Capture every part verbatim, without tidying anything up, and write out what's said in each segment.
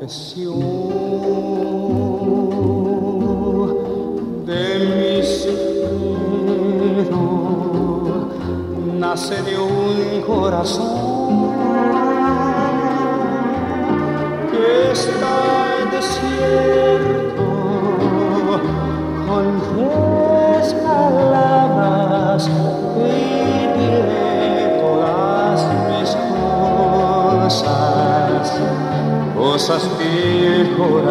nació de mi seno, nace de un corazón que está desierto, con tres palabras pediré todas mis cosas, cosas del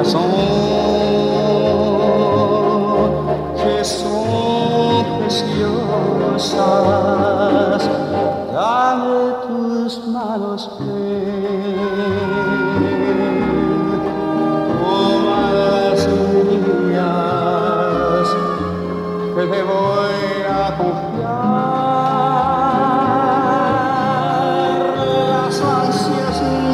corazón que son preciosas. Dame tus manos, ven, toma las mías, que te voy a confiar. Las ansias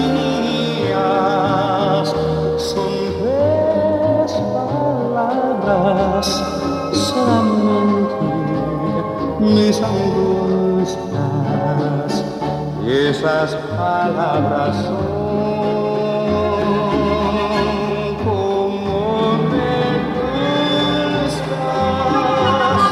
mías son tres palabras, solamente mis angustias, y esas palabras son como me gustas.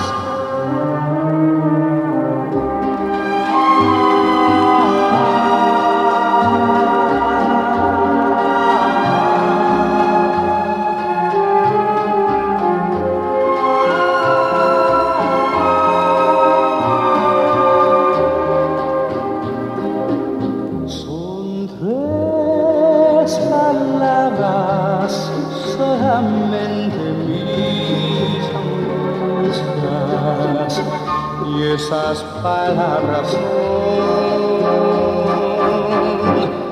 Solamente mis angustias, y esas palabras son